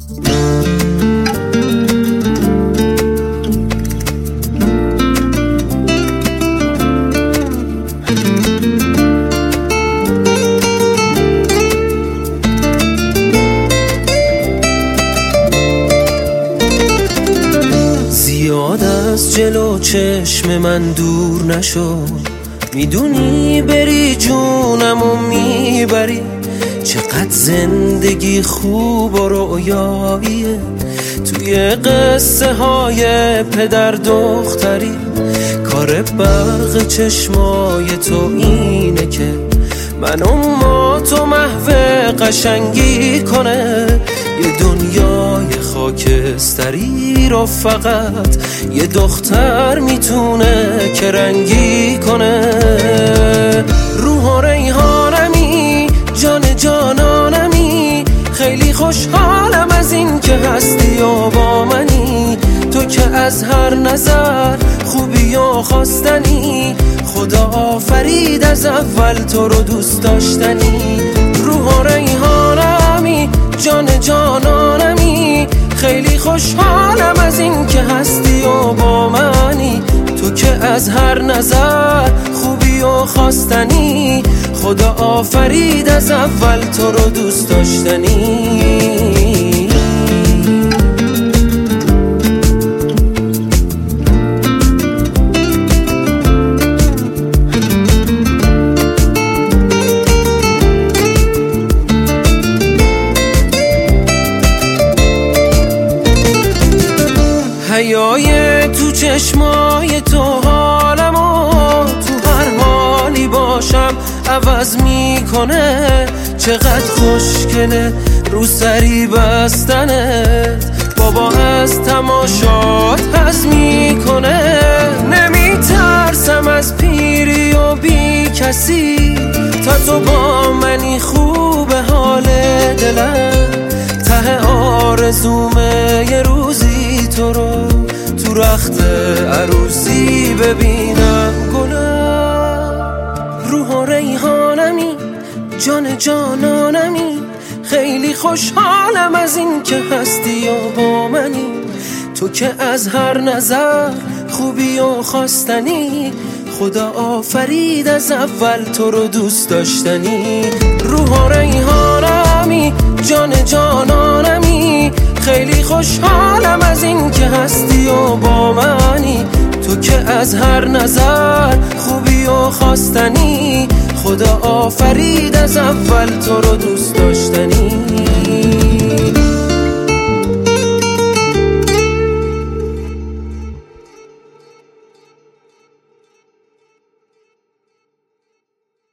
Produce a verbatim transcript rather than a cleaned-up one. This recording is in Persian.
زیاد از جلو چشم من دور نشو، میدونی بری جونم و میبری. چقدر زندگی خوب و رویاییه توی قصه های پدر دختری. کار برق چشمای تو اینه که من و ما تو محو قشنگی کنه. یه دنیای خاکستری رو فقط یه دختر میتونه که رنگی کنه. روح و ریحانمی، جان جانانمی، خیلی خوشحالم از این که هستی و با منی. تو که از هر نظر خوبی و خواستنی، خدا آفرید از اول تو رو دوست داشتنی. روح و ریحانمی، جان جانانمی، خیلی خوشحالم از این که هستی و با منی. تو که از هر نظر خوبی و خواستنی، خدا آفرید از اول تو رو دوست داشتنی. حیای تو چشمای تو حالمو، تو هر حالی باشم عوض میکنه. چقدر خوشگله رو سری بستنت، بابا از تماشات حظ میکنه. نمیترسم از پیری و بی کسی، تا تو با منی خوبه حال دلم. ته آرزومه یه روزی تو رو تو رخت عروسی ببینم گلم. روح و ریحانمی، جان جانانمی، خیلی خوشحالم از این که هستی و با منی. تو که از هر نظر خوبی و خواستنی، خدا آفرید از اول تو رو دوست داشتنی. روح و ریحانمی، جان جانانمی، خیلی خوشحالم از این که هستی و با منی. تو که از هر نظر خوبی و خواستنی، خدا آفرید از اول تو رو دوست داشتنی.